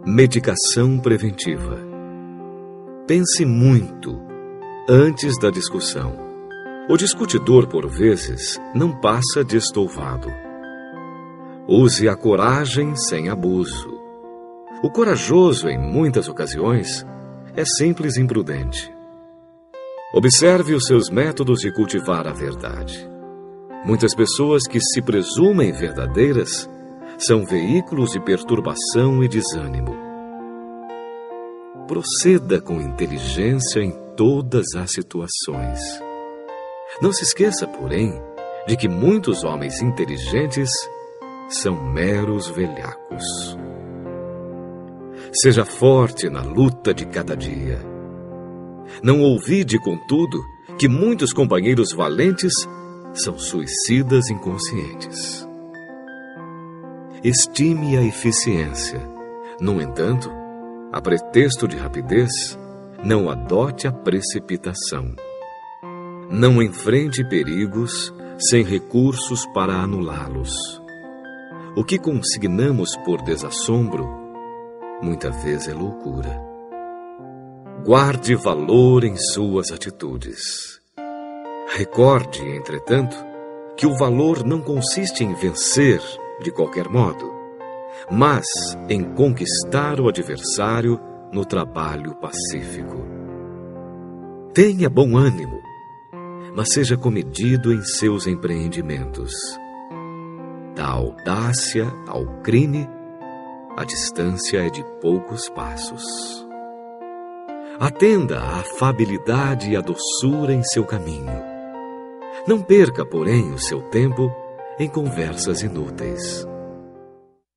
Medicação preventiva. Pense muito antes da discussão. O discutidor, por vezes, não passa de estouvado. Use a coragem sem abuso. O corajoso, em muitas ocasiões, é simples imprudente. Observe os seus métodos de cultivar a verdade. Muitas pessoas que se presumem verdadeiras são veículos de perturbação e desânimo. Proceda com inteligência em todas as situações. Não se esqueça, porém, de que muitos homens inteligentes são meros velhacos. Seja forte na luta de cada dia. Não ouvide, contudo, que muitos companheiros valentes são suicidas inconscientes. Estime a eficiência. No entanto, a pretexto de rapidez, não adote a precipitação. Não enfrente perigos sem recursos para anulá-los. O que consignamos por desassombro, muitas vezes é loucura. Guarde valor em suas atitudes. Recorde, entretanto, que o valor não consiste em vencer de qualquer modo, mas em conquistar o adversário no trabalho pacífico. Tenha bom ânimo, mas seja comedido em seus empreendimentos. Da audácia ao crime, a distância é de poucos passos. Atenda à afabilidade e à doçura em seu caminho. Não perca, porém, o seu tempo em conversas inúteis.